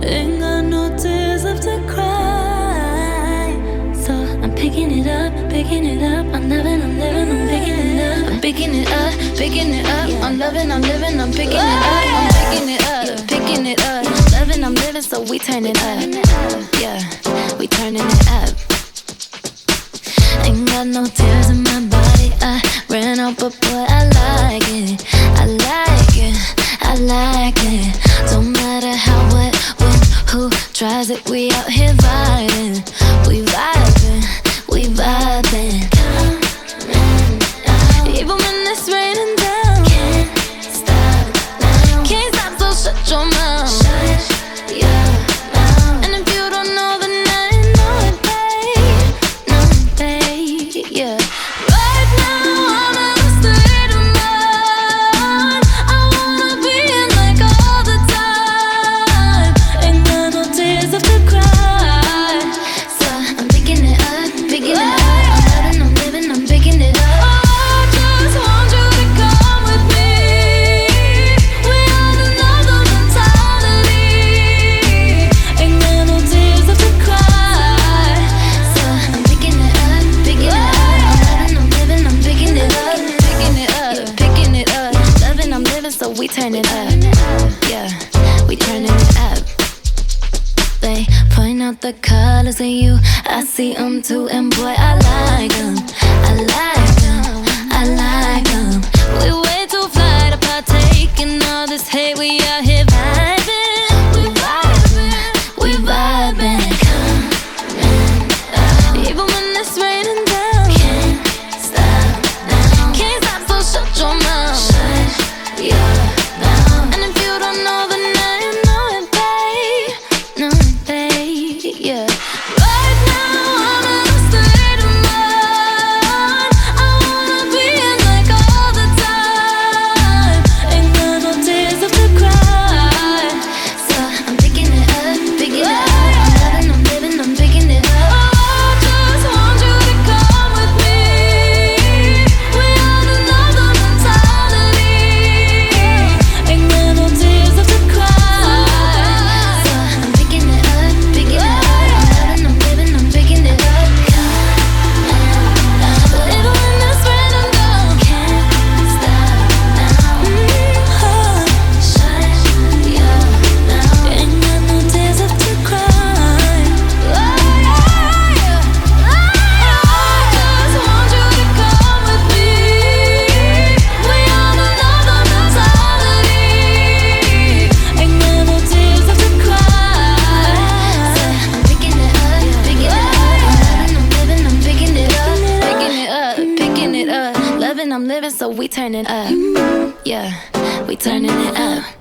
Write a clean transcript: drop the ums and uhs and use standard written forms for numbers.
Ain't got no tears left to cry. So I'm picking it up, picking it up. I'm living, I'm living, I'm picking it up. I'm picking it up, picking it up. I'm loving, I'm living, I'm picking it up. I'm picking it up, picking it up. Loving, I'm living, so we turn it up. Yeah, we turning it up. Ain't got no tears in my body. I ran out, but boy, I like it. I like it, I like it. Don't matter how, what, when, who tries it. We out here vibing. We vibing, we vibing. Even when it's raining down, can't stop now. Can't stop, so shut your mouth. Shut your mouth. And if you don't know, then I know it, babe. No, babe, yeah. Right now, I'm in a state of mind. I wanna be in like all the time. Ain't got no tears left to cry. So I'm picking it up, picking it up. I'm living, I'm picking it up. So we turn it up, yeah, we turning it up. They point out the colors in you, I see them too, and boy, I like them, I like them, I like them. We way too fly to partake in all this hate, we out here vibing, we vibing, we vibing. Even when it's raining down, can't stop now. Can't stop, so shut your mouth. Yeah. And if you don't know, then I know it, babe. No, babe, yeah. Right now, I'm in a state of mind. I wanna be in like all the time. Ain't got no tears left to cry. So I'm picking it up, picking it up. I'm living, I'm picking it up. Oh, I just want you to come with me. We have another mentality. Ain't got no tears left to cry. So I'm picking it up, picking it up. I'm living, I'm picking it up. Even when it's raining down, can't stop now. Shut your mouth. Ain't got no tears left to cry. I just want you to come with me. We on another mentality. Ain't got no tears left to cry. So I'm picking it up, picking it up. I'm living, I'm picking it up, picking it up, picking it up. Loving, I'm living, so we turn it up. Yeah, we turning it up.